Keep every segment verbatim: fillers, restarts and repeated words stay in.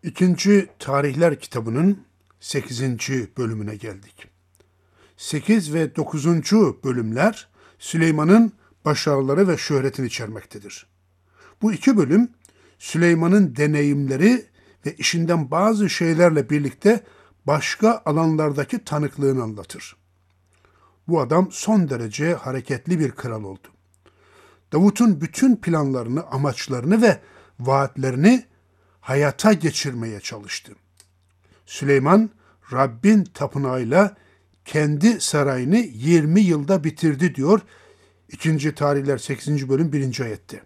İkinci Tarihler kitabının sekizinci bölümüne geldik. sekiz ve dokuzuncu bölümler Süleyman'ın başarıları ve şöhretini içermektedir. Bu iki bölüm Süleyman'ın deneyimleri ve işinden bazı şeylerle birlikte başka alanlardaki tanıklığını anlatır. Bu adam son derece hareketli bir kral oldu. Davut'un bütün planlarını, amaçlarını ve vaatlerini hayata geçirmeye çalıştı. Süleyman, Rabbin tapınağıyla kendi sarayını yirmi yılda bitirdi diyor İkinci Tarihler sekizinci bölüm birinci ayette.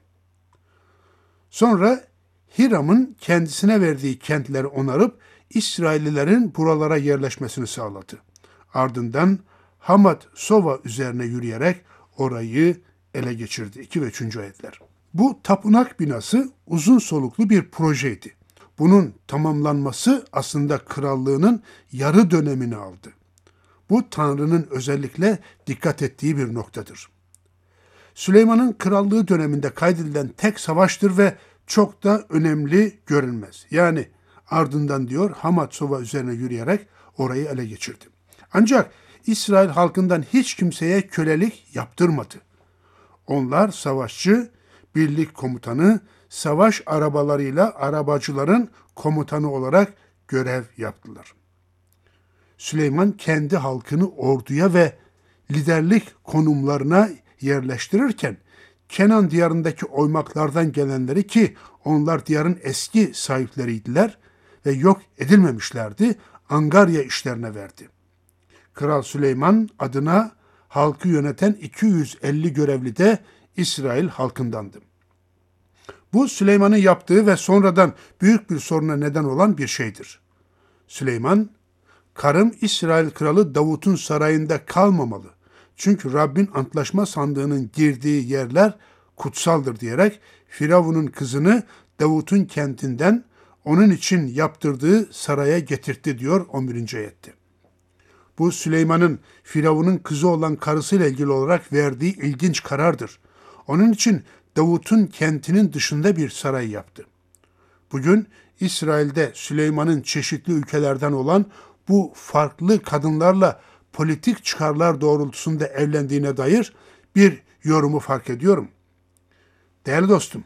Sonra Hiram'ın kendisine verdiği kentleri onarıp İsraillilerin buralara yerleşmesini sağladı. Ardından Hamat Sova üzerine yürüyerek orayı ele geçirdi. iki ve üçüncü ayetler. Bu tapınak binası uzun soluklu bir projeydi. Bunun tamamlanması aslında krallığının yarı dönemini aldı. Bu Tanrı'nın özellikle dikkat ettiği bir noktadır. Süleyman'ın krallığı döneminde kaydedilen tek savaştır ve çok da önemli görünmez. Yani ardından diyor Hamat Sova üzerine yürüyerek orayı ele geçirdi. Ancak İsrail halkından hiç kimseye kölelik yaptırmadı. Onlar savaşçı, birlik komutanı, savaş arabalarıyla arabacıların komutanı olarak görev yaptılar. Süleyman kendi halkını orduya ve liderlik konumlarına yerleştirirken Kenan diyarındaki oymaklardan gelenleri, ki onlar diyarın eski sahipleriydiler ve yok edilmemişlerdi, angarya işlerine verdi. Kral Süleyman adına halkı yöneten iki yüz elli görevli de İsrail halkındandı. Bu Süleyman'ın yaptığı ve sonradan büyük bir soruna neden olan bir şeydir. Süleyman, karım İsrail kralı Davut'un sarayında kalmamalı. Çünkü Rabbin antlaşma sandığının girdiği yerler kutsaldır diyerek Firavun'un kızını Davut'un kentinden onun için yaptırdığı saraya getirtti diyor on birinci ayette. Bu Süleyman'ın Firavun'un kızı olan karısıyla ilgili olarak verdiği ilginç karardır. Onun için Davut'un kentinin dışında bir saray yaptı. Bugün İsrail'de Süleyman'ın çeşitli ülkelerden olan bu farklı kadınlarla politik çıkarlar doğrultusunda evlendiğine dair bir yorumu fark ediyorum. Değerli dostum,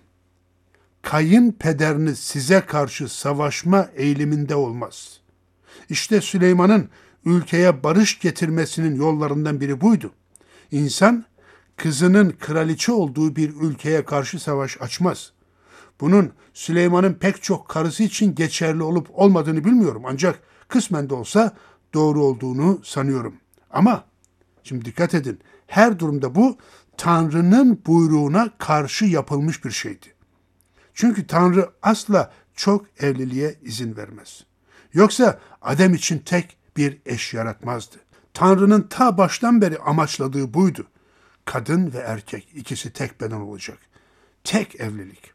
kayınpederiniz size karşı savaşma eğiliminde olmaz. İşte Süleyman'ın ülkeye barış getirmesinin yollarından biri buydu. İnsan, kızının kraliçe olduğu bir ülkeye karşı savaş açmaz. Bunun Süleyman'ın pek çok karısı için geçerli olup olmadığını bilmiyorum. Ancak kısmen de olsa doğru olduğunu sanıyorum. Ama şimdi dikkat edin, her durumda bu Tanrı'nın buyruğuna karşı yapılmış bir şeydi. Çünkü Tanrı asla çok evliliğe izin vermez. Yoksa Adem için tek bir eş yaratmazdı. Tanrı'nın ta baştan beri amaçladığı buydu. Kadın ve erkek ikisi tek beden olacak. Tek evlilik.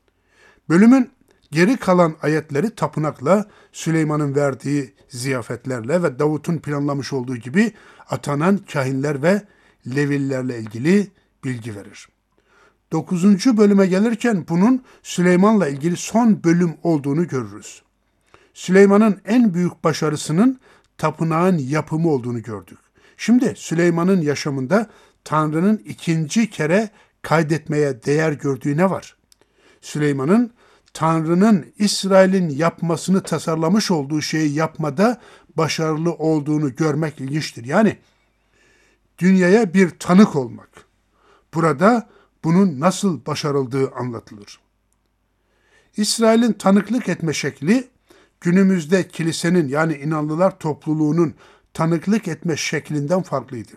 Bölümün geri kalan ayetleri tapınakla, Süleyman'ın verdiği ziyafetlerle ve Davut'un planlamış olduğu gibi atanan kahinler ve Levililerle ilgili bilgi verir. Dokuzuncu bölüme gelirken bunun Süleyman'la ilgili son bölüm olduğunu görürüz. Süleyman'ın en büyük başarısının tapınağın yapımı olduğunu gördük. Şimdi Süleyman'ın yaşamında Tanrı'nın ikinci kere kaydetmeye değer gördüğü ne var? Süleyman'ın Tanrı'nın İsrail'in yapmasını tasarlamış olduğu şeyi yapmada başarılı olduğunu görmek ilginçtir. Yani dünyaya bir tanık olmak. Burada bunun nasıl başarıldığı anlatılır. İsrail'in tanıklık etme şekli, günümüzde kilisenin yani inanlılar topluluğunun tanıklık etme şeklinden farklıydı.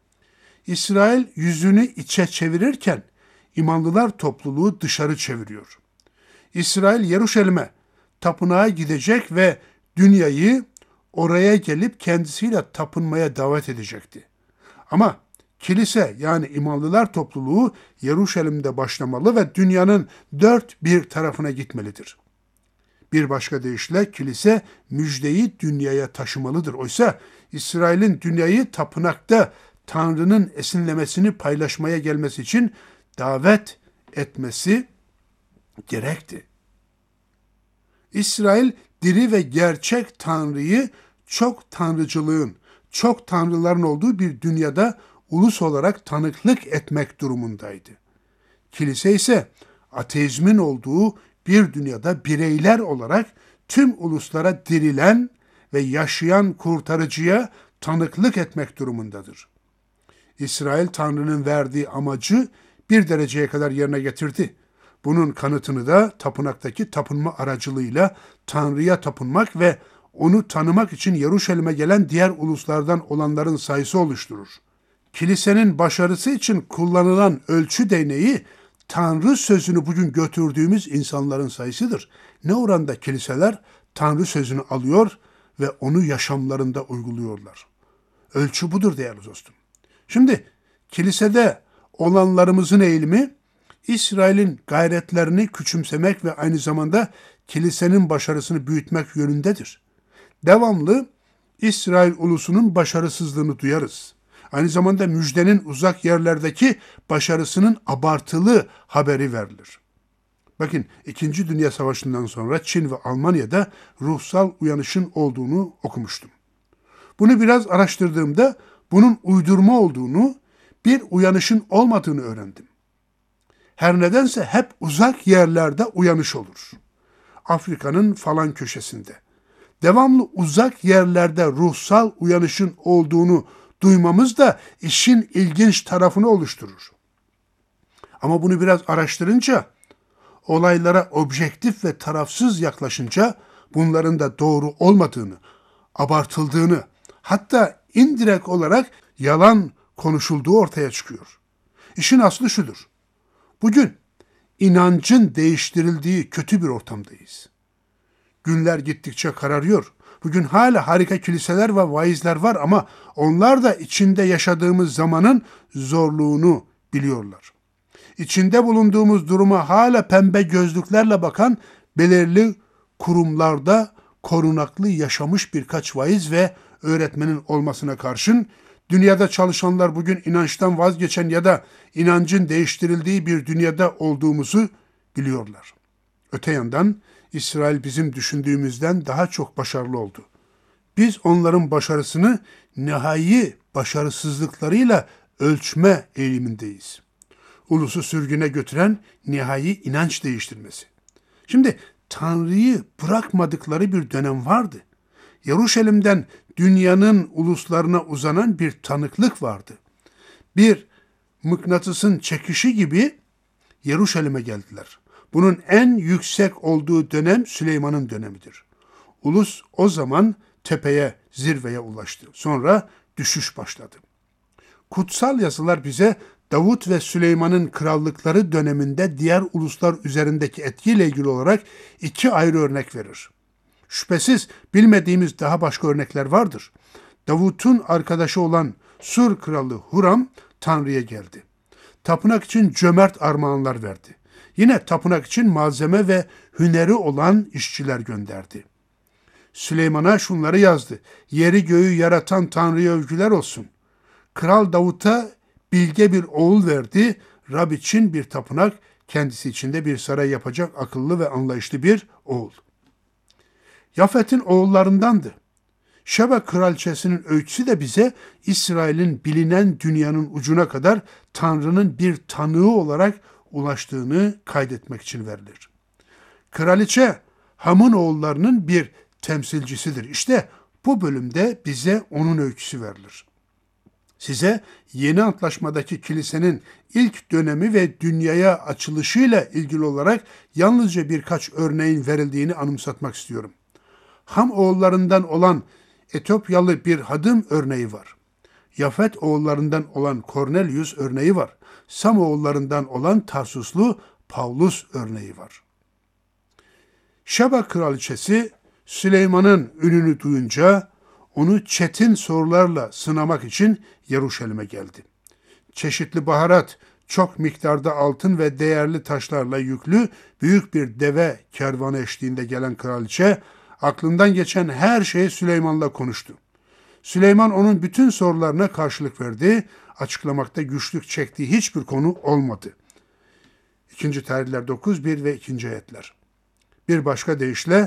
İsrail yüzünü içe çevirirken imanlılar topluluğu dışarı çeviriyor. İsrail Yeruşalim'e, tapınağa gidecek ve dünyayı oraya gelip kendisiyle tapınmaya davet edecekti. Ama kilise yani imanlılar topluluğu Yeruşalim'de başlamalı ve dünyanın dört bir tarafına gitmelidir. Bir başka deyişle kilise müjdeyi dünyaya taşımalıdır. Oysa İsrail'in dünyayı tapınakta Tanrı'nın esinlemesini paylaşmaya gelmesi için davet etmesi gerekti. İsrail diri ve gerçek Tanrı'yı çok tanrıcılığın, çok tanrıların olduğu bir dünyada ulus olarak tanıklık etmek durumundaydı. Kilise ise ateizmin olduğu bir dünyada bireyler olarak tüm uluslara dirilen ve yaşayan kurtarıcıya tanıklık etmek durumundadır. İsrail Tanrı'nın verdiği amacı bir dereceye kadar yerine getirdi. Bunun kanıtını da tapınaktaki tapınma aracılığıyla Tanrı'ya tapınmak ve onu tanımak için Yeruşalim'e gelen diğer uluslardan olanların sayısı oluşturur. Kilisenin başarısı için kullanılan ölçü değneği Tanrı sözünü bugün götürdüğümüz insanların sayısıdır. Ne oranda kiliseler Tanrı sözünü alıyor ve onu yaşamlarında uyguluyorlar. Ölçü budur değerli dostum. Şimdi kilisede olanlarımızın eğilimi İsrail'in gayretlerini küçümsemek ve aynı zamanda kilisenin başarısını büyütmek yönündedir. Devamlı İsrail ulusunun başarısızlığını duyarız. Aynı zamanda müjdenin uzak yerlerdeki başarısının abartılı haberi verilir. Bakın İkinci Dünya Savaşı'ndan sonra Çin ve Almanya'da ruhsal uyanışın olduğunu okumuştum. Bunu biraz araştırdığımda bunun uydurma olduğunu, bir uyanışın olmadığını öğrendim. Her nedense hep uzak yerlerde uyanış olur. Afrika'nın falan köşesinde. Devamlı uzak yerlerde ruhsal uyanışın olduğunu duymamız da işin ilginç tarafını oluşturur. Ama bunu biraz araştırınca, olaylara objektif ve tarafsız yaklaşınca bunların da doğru olmadığını, abartıldığını, hatta indirekt olarak yalan konuşulduğu ortaya çıkıyor. İşin aslı şudur. Bugün inancın değiştirildiği kötü bir ortamdayız. Günler gittikçe kararıyor. Bugün hala harika kiliseler ve vaizler var ama onlar da içinde yaşadığımız zamanın zorluğunu biliyorlar. İçinde bulunduğumuz duruma hala pembe gözlüklerle bakan belirli kurumlarda korunaklı yaşamış birkaç vaiz ve öğretmenin olmasına karşın dünyada çalışanlar bugün inançtan vazgeçen ya da inancın değiştirildiği bir dünyada olduğumuzu biliyorlar. Öte yandan İsrail bizim düşündüğümüzden daha çok başarılı oldu. Biz onların başarısını nihai başarısızlıklarıyla ölçme eğilimindeyiz. Ulusu sürgüne götüren nihai inanç değiştirmesi. Şimdi Tanrı'yı bırakmadıkları bir dönem vardı. Yeruşalim'den dünyanın uluslarına uzanan bir tanıklık vardı. Bir mıknatısın çekişi gibi Yeruşalim'e geldiler. Bunun en yüksek olduğu dönem Süleyman'ın dönemidir. Ulus o zaman tepeye, zirveye ulaştı. Sonra düşüş başladı. Kutsal yazılar bize Davut ve Süleyman'ın krallıkları döneminde diğer uluslar üzerindeki etkiyle ilgili olarak iki ayrı örnek verir. Şüphesiz bilmediğimiz daha başka örnekler vardır. Davut'un arkadaşı olan Sur kralı Huram Tanrı'ya geldi. Tapınak için cömert armağanlar verdi. Yine tapınak için malzeme ve hüneri olan işçiler gönderdi. Süleyman'a şunları yazdı. Yeri göğü yaratan Tanrı'ya övgüler olsun. Kral Davut'a bilge bir oğul verdi. Rab için bir tapınak, kendisi için de bir saray yapacak akıllı ve anlayışlı bir oğul. Yafet'in oğullarındandı. Şeba kraliçesinin öyküsü de bize İsrail'in bilinen dünyanın ucuna kadar Tanrı'nın bir tanığı olarak ulaştığını kaydetmek için verilir. Kraliçe Ham'ın oğullarının bir temsilcisidir. İşte bu bölümde bize onun öyküsü verilir. Size yeni antlaşmadaki kilisenin ilk dönemi ve dünyaya açılışıyla ilgili olarak yalnızca birkaç örneğin verildiğini anımsatmak istiyorum. Ham oğullarından olan Etiyopyalı bir hadım örneği var. Yafet oğullarından olan Kornelius örneği var. Sam oğullarından olan Tarsuslu Pavlus örneği var. Şeba kraliçesi Süleyman'ın ününü duyunca onu çetin sorularla sınamak için Yeruşalim'e geldi. Çeşitli baharat, çok miktarda altın ve değerli taşlarla yüklü büyük bir deve kervanı eşliğinde gelen kraliçe aklından geçen her şeyi Süleyman'la konuştu. Süleyman onun bütün sorularına karşılık verdi. Açıklamakta güçlük çektiği hiçbir konu olmadı. İkinci Tarihler dokuz bir ve ikinci ayetler. Bir başka deyişle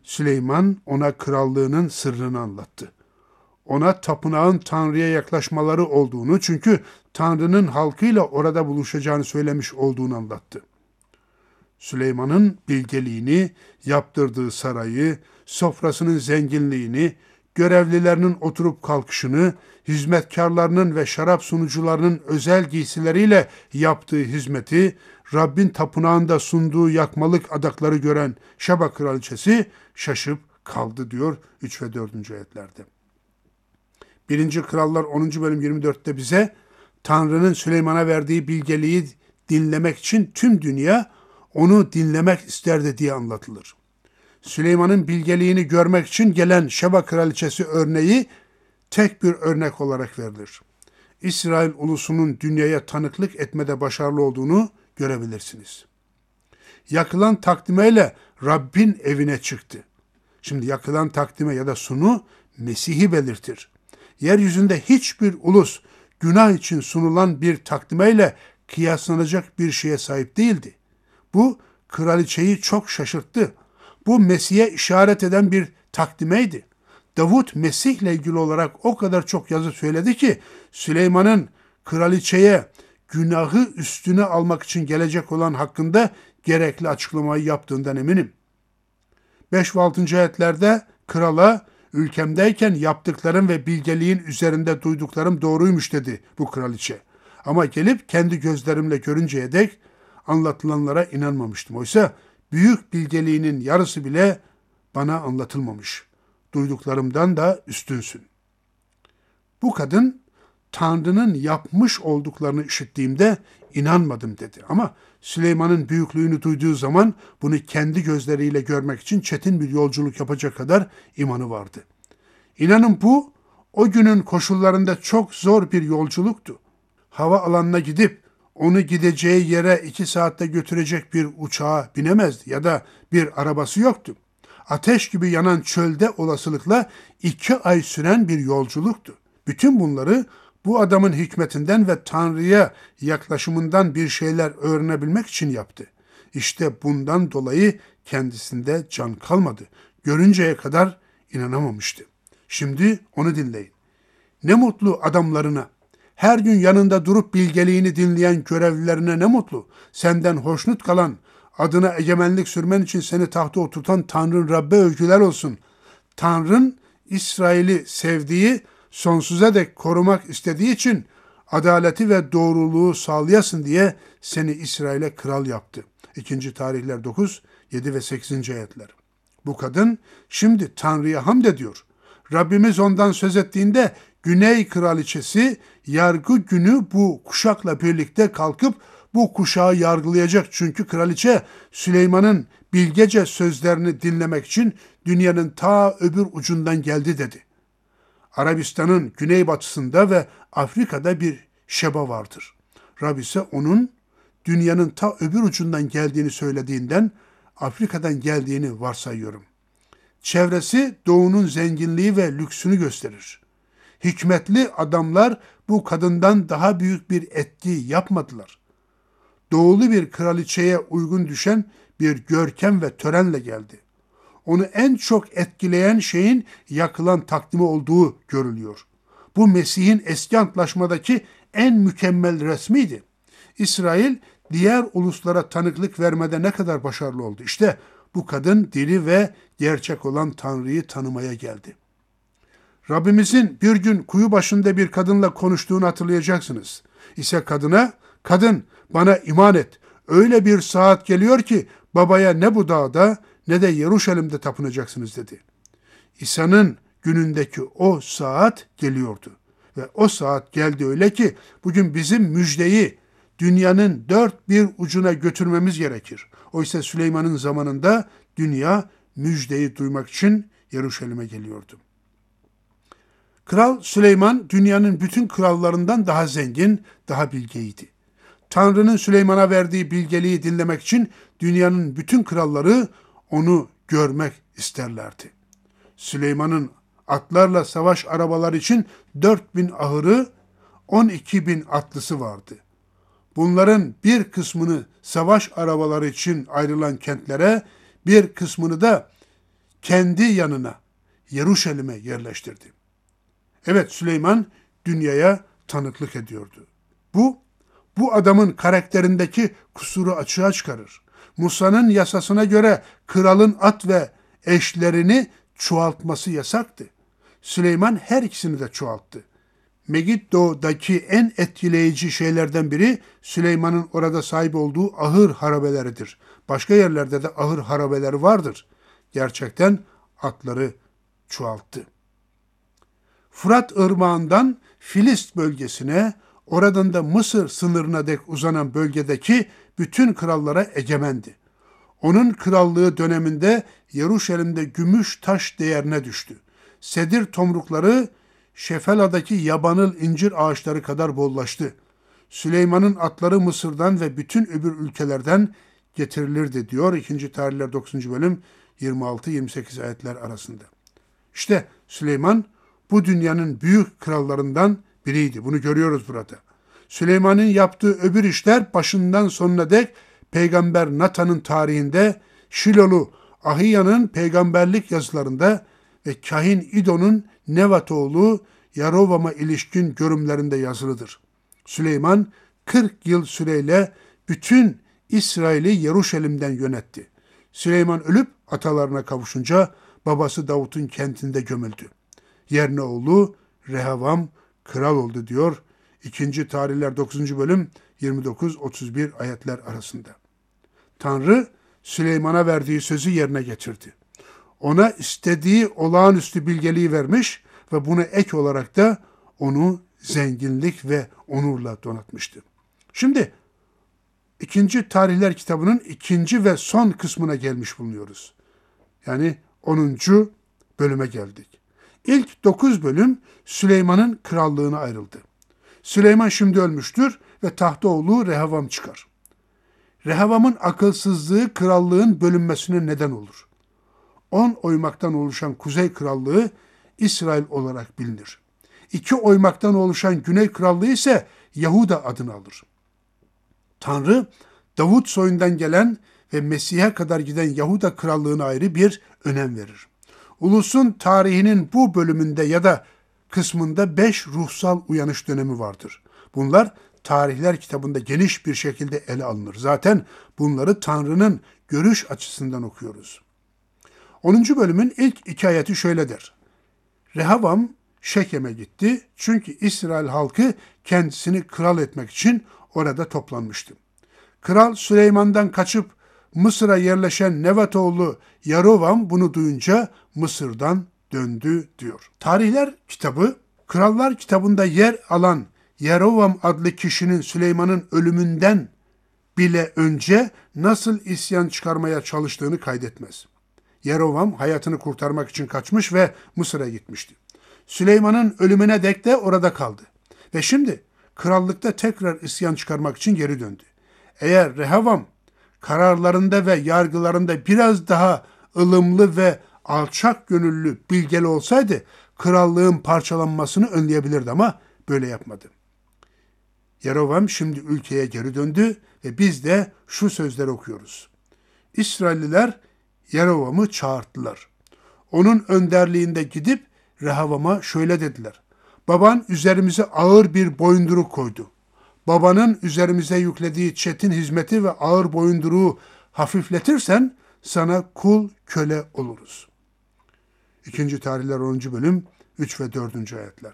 Süleyman ona krallığının sırrını anlattı. Ona tapınağın Tanrı'ya yaklaşmaları olduğunu, çünkü Tanrı'nın halkıyla orada buluşacağını söylemiş olduğunu anlattı. Süleyman'ın bilgeliğini, yaptırdığı sarayı, sofrasının zenginliğini, görevlilerinin oturup kalkışını, hizmetkarlarının ve şarap sunucularının özel giysileriyle yaptığı hizmeti, Rabbin tapınağında sunduğu yakmalık adakları gören Şeba kraliçesi şaşıp kaldı diyor üç ve dördüncü ayetlerde. birinci. Krallar onuncu bölüm yirmi dörtte bize Tanrı'nın Süleyman'a verdiği bilgeliği dinlemek için tüm dünya onu dinlemek isterdi diye anlatılır. Süleyman'ın bilgeliğini görmek için gelen Şeba kraliçesi örneği tek bir örnek olarak verilir. İsrail ulusunun dünyaya tanıklık etmede başarılı olduğunu görebilirsiniz. Yakılan takdimeyle Rabbin evine çıktı. Şimdi yakılan takdime ya da sunu Mesih'i belirtir. Yeryüzünde hiçbir ulus günah için sunulan bir takdimeyle kıyaslanacak bir şeye sahip değildi. Bu kraliçeyi çok şaşırttı. Bu Mesih'e işaret eden bir takdimeydi. Davut Mesih'le ilgili olarak o kadar çok yazı söyledi ki Süleyman'ın kraliçeye günahı üstüne almak için gelecek olan hakkında gerekli açıklamayı yaptığından eminim. beş ve altıncı ayetlerde krala ülkemdeyken yaptıklarım ve bilgeliğin üzerinde duyduklarım doğruymuş dedi bu kraliçe. Ama gelip kendi gözlerimle görünceye dek anlatılanlara inanmamıştım. Oysa büyük bilgeliğinin yarısı bile bana anlatılmamış. Duyduklarımdan da üstünsün. Bu kadın Tanrı'nın yapmış olduklarını işittiğimde inanmadım dedi. Ama Süleyman'ın büyüklüğünü duyduğu zaman bunu kendi gözleriyle görmek için çetin bir yolculuk yapacak kadar imanı vardı. İnanın bu o günün koşullarında çok zor bir yolculuktu. Hava alanına gidip onu gideceği yere iki saatte götürecek bir uçağa binemezdi ya da bir arabası yoktu. Ateş gibi yanan çölde olasılıkla iki ay süren bir yolculuktu. Bütün bunları bu adamın hikmetinden ve Tanrı'ya yaklaşımından bir şeyler öğrenebilmek için yaptı. İşte bundan dolayı kendisinde can kalmadı. Görünceye kadar inanamamıştı. Şimdi onu dinleyin. Ne mutlu adamlarına, her gün yanında durup bilgeliğini dinleyen görevlilerine ne mutlu. Senden hoşnut kalan, adına egemenlik sürmen için seni tahta oturtan Tanrı'nın Rabbe övgüler olsun. Tanrı'nın İsrail'i sevdiği, sonsuza dek korumak istediği için adaleti ve doğruluğu sağlayasın diye seni İsrail'e kral yaptı. İkinci Tarihler dokuz, yedi ve sekizinci ayetler. Bu kadın şimdi Tanrı'ya hamd ediyor. Rabbimiz ondan söz ettiğinde Güney Kraliçesi yargı günü bu kuşakla birlikte kalkıp bu kuşağı yargılayacak. Çünkü kraliçe Süleyman'ın bilgece sözlerini dinlemek için dünyanın ta öbür ucundan geldi dedi. Arabistan'ın güneybatısında ve Afrika'da bir Şeba vardır. Rab ise onun dünyanın ta öbür ucundan geldiğini söylediğinden Afrika'dan geldiğini varsayıyorum. Çevresi doğunun zenginliği ve lüksünü gösterir. Hikmetli adamlar bu kadından daha büyük bir etki yapmadılar. Doğulu bir kraliçeye uygun düşen bir görkem ve törenle geldi. Onu en çok etkileyen şeyin yakılan takdimi olduğu görülüyor. Bu Mesih'in eski antlaşmadaki en mükemmel resmiydi. İsrail diğer uluslara tanıklık vermede ne kadar başarılı oldu. İşte bu kadın diri ve gerçek olan Tanrı'yı tanımaya geldi. Rabbimizin bir gün kuyu başında bir kadınla konuştuğunu hatırlayacaksınız. İse kadına, kadın bana iman et. Öyle bir saat geliyor ki babaya ne bu dağda ne de Yeruşalim'de tapınacaksınız dedi. İsa'nın günündeki o saat geliyordu. Ve o saat geldi öyle ki bugün bizim müjdeyi dünyanın dört bir ucuna götürmemiz gerekir. Oysa Süleyman'ın zamanında dünya müjdeyi duymak için Yeruşalim'e geliyordu. Kral Süleyman dünyanın bütün krallarından daha zengin, daha bilgeydi. Tanrı'nın Süleyman'a verdiği bilgeliği dinlemek için dünyanın bütün kralları onu görmek isterlerdi. Süleyman'ın atlarla savaş arabaları için dört bin ahırı, on iki bin atlısı vardı. Bunların bir kısmını savaş arabaları için ayrılan kentlere, bir kısmını da kendi yanına, Yeruşalim'e yerleştirdi. Evet, Süleyman dünyaya tanıklık ediyordu. Bu, bu adamın karakterindeki kusuru açığa çıkarır. Musa'nın yasasına göre kralın at ve eşlerini çoğaltması yasaktı. Süleyman her ikisini de çoğalttı. Megiddo'daki en etkileyici şeylerden biri Süleyman'ın orada sahip olduğu ahır harabeleridir. Başka yerlerde de ahır harabeleri vardır. Gerçekten atları çoğalttı. Fırat Irmağı'ndan Filist bölgesine, oradan da Mısır sınırına dek uzanan bölgedeki bütün krallara egemendi. Onun krallığı döneminde Yeruşalim'de gümüş taş değerine düştü. Sedir tomrukları Şefela'daki yabanıl incir ağaçları kadar bollaştı. Süleyman'ın atları Mısır'dan ve bütün öbür ülkelerden getirilirdi diyor ikinci. Tarihler dokuzuncu bölüm yirmi altı yirmi sekiz ayetler arasında. İşte Süleyman bu dünyanın büyük krallarından biriydi. Bunu görüyoruz burada. Süleyman'ın yaptığı öbür işler başından sonuna dek Peygamber Natan'ın tarihinde, Şilolu Ahiya'nın peygamberlik yazılarında ve kahin İdo'nun Nevat oğlu Yarovam'a ilişkin görümlerinde yazılıdır. Süleyman kırk yıl süreyle bütün İsrail'i Yeruşalim'den yönetti. Süleyman ölüp atalarına kavuşunca babası Davut'un kentinde gömüldü. Yerine oğlu Rehavam kral oldu diyor ikinci. Tarihler dokuzuncu bölüm yirmi dokuz otuz bir ayetler arasında. Tanrı Süleyman'a verdiği sözü yerine getirdi. Ona istediği olağanüstü bilgeliği vermiş ve buna ek olarak da onu zenginlik ve onurla donatmıştı. Şimdi ikinci. Tarihler kitabının ikinci ve son kısmına gelmiş bulunuyoruz. Yani onuncu bölüme geldik. İlk dokuz bölüm Süleyman'ın krallığına ayrıldı. Süleyman şimdi ölmüştür ve tahta oğlu Rehavam çıkar. Rehavam'ın akılsızlığı krallığın bölünmesine neden olur. On oymaktan oluşan Kuzey Krallığı İsrail olarak bilinir. İki oymaktan oluşan Güney Krallığı ise Yahuda adını alır. Tanrı, Davut soyundan gelen ve Mesih'e kadar giden Yahuda Krallığına ayrı bir önem verir. Ulusun tarihinin bu bölümünde ya da kısmında beş ruhsal uyanış dönemi vardır. Bunlar tarihler kitabında geniş bir şekilde ele alınır. Zaten bunları Tanrı'nın görüş açısından okuyoruz. onuncu bölümün ilk iki ayeti şöyle der. Rehavam Şekem'e gitti çünkü İsrail halkı kendisini kral etmek için orada toplanmıştı. Kral Süleyman'dan kaçıp Mısır'a yerleşen Nevat oğlu Yarovam bunu duyunca Mısır'dan döndü diyor. Tarihler kitabı, Krallar kitabında yer alan Yarovam adlı kişinin Süleyman'ın ölümünden bile önce nasıl isyan çıkarmaya çalıştığını kaydetmez. Yarovam hayatını kurtarmak için kaçmış ve Mısır'a gitmişti. Süleyman'ın ölümüne dek de orada kaldı. Ve şimdi krallıkta tekrar isyan çıkarmak için geri döndü. Eğer Rehavam kararlarında ve yargılarında biraz daha ılımlı ve alçak gönüllü, bilgeli olsaydı krallığın parçalanmasını önleyebilirdi ama böyle yapmadı. Yarovam şimdi ülkeye geri döndü ve biz de şu sözleri okuyoruz. İsrailliler Yarovam'ı çağırttılar. Onun önderliğinde gidip Rehavam'a şöyle dediler. Baban üzerimize ağır bir boyunduruk koydu. Babanın üzerimize yüklediği çetin hizmeti ve ağır boyunduruğu hafifletirsen sana kul köle oluruz. ikinci. Tarihler onuncu bölüm üç ve dördüncü ayetler.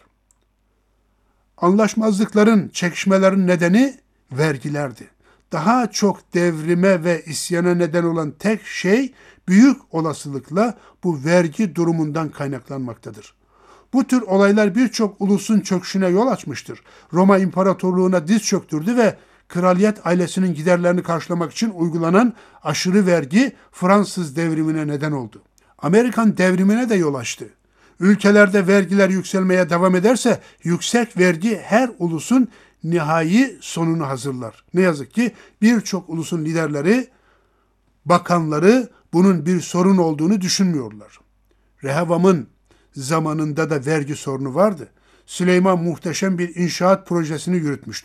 Anlaşmazlıkların, çekişmelerin nedeni vergilerdi. Daha çok devrime ve isyana neden olan tek şey büyük olasılıkla bu vergi durumundan kaynaklanmaktadır. Bu tür olaylar birçok ulusun çöküşüne yol açmıştır. Roma İmparatorluğu'na diz çöktürdü ve kraliyet ailesinin giderlerini karşılamak için uygulanan aşırı vergi Fransız devrimine neden oldu. Amerikan devrimine de yol açtı. Ülkelerde vergiler yükselmeye devam ederse yüksek vergi her ulusun nihai sonunu hazırlar. Ne yazık ki birçok ulusun liderleri, bakanları bunun bir sorun olduğunu düşünmüyorlar. Rehavam'ın zamanında da vergi sorunu vardı. Süleyman muhteşem bir inşaat projesini yürütmüştü.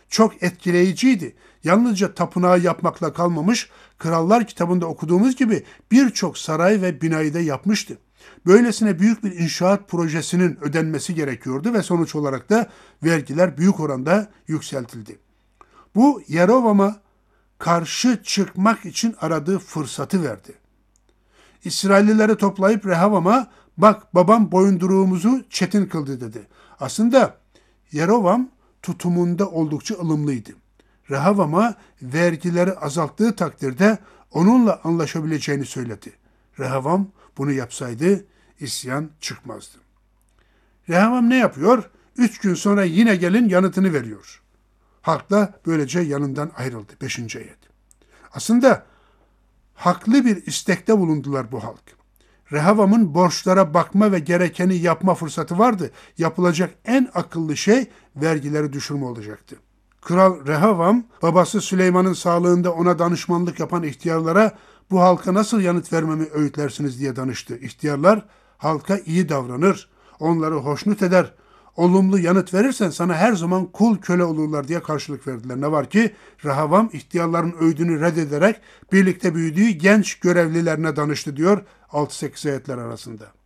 çok etkileyiciydi. Yalnızca tapınağı yapmakla kalmamış, Krallar kitabında okuduğumuz gibi birçok saray ve binayı da yapmıştı. Böylesine büyük bir inşaat projesinin ödenmesi gerekiyordu ve sonuç olarak da vergiler büyük oranda yükseltildi. Bu Yerovam'a karşı çıkmak için aradığı fırsatı verdi. İsraillileri toplayıp Rehavam'a bak babam boyunduruğumuzu çetin kıldı dedi. Aslında Yerovam tutumunda oldukça ılımlıydı. Rehavam'a vergileri azalttığı takdirde onunla anlaşabileceğini söyledi. Rehavam bunu yapsaydı isyan çıkmazdı. Rehavam ne yapıyor? Üç gün sonra yine gelin yanıtını veriyor. Halk da böylece yanından ayrıldı. Beşinci ayet. Aslında haklı bir istekte bulundular bu halk. Rehavam'ın borçlara bakma ve gerekeni yapma fırsatı vardı. Yapılacak en akıllı şey vergileri düşürme olacaktı. Kral Rehavam, babası Süleyman'ın sağlığında ona danışmanlık yapan ihtiyarlara bu halka nasıl yanıt vermemi öğütlersiniz diye danıştı. İhtiyarlar halka iyi davranır, onları hoşnut eder, olumlu yanıt verirsen sana her zaman kul köle olurlar diye karşılık verdiler. Ne var ki Rehavam ihtiyarların öğüdünü reddederek birlikte büyüdüğü genç görevlilerine danıştı diyor altı sekiz ayetler arasında.